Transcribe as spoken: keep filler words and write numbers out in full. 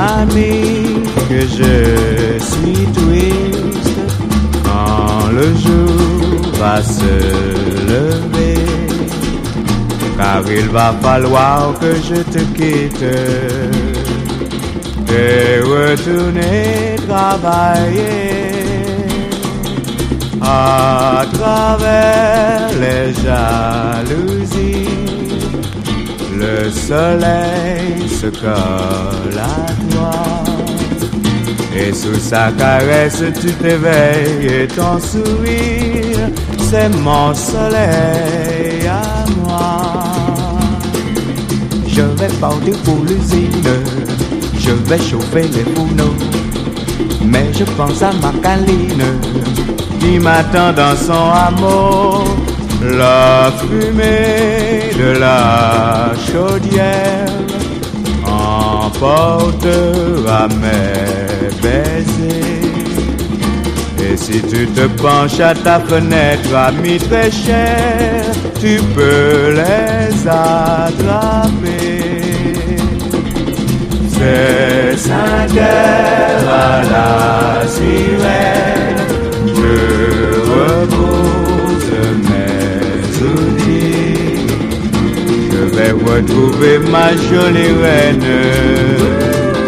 ami, que je suis triste quand le jour va se lever, car il va falloir que je te quitte et retourner travailler. À travers les jalousies, le soleil se colle à toi, et sous sa caresse tu t'éveilles et ton sourire, c'est mon soleil à moi. Je vais partir pour l'usine, je vais chauffer les fourneaux, mais je pense à ma câline qui m'attend dans son hameau. La fumée de la chaudière emportera mes baisers. Et si tu te penches à ta fenêtre, ami très cher, tu peux les attraper. C'est cinq heures à la sirène, je repose mes outils, je vais retrouver ma jolie reine.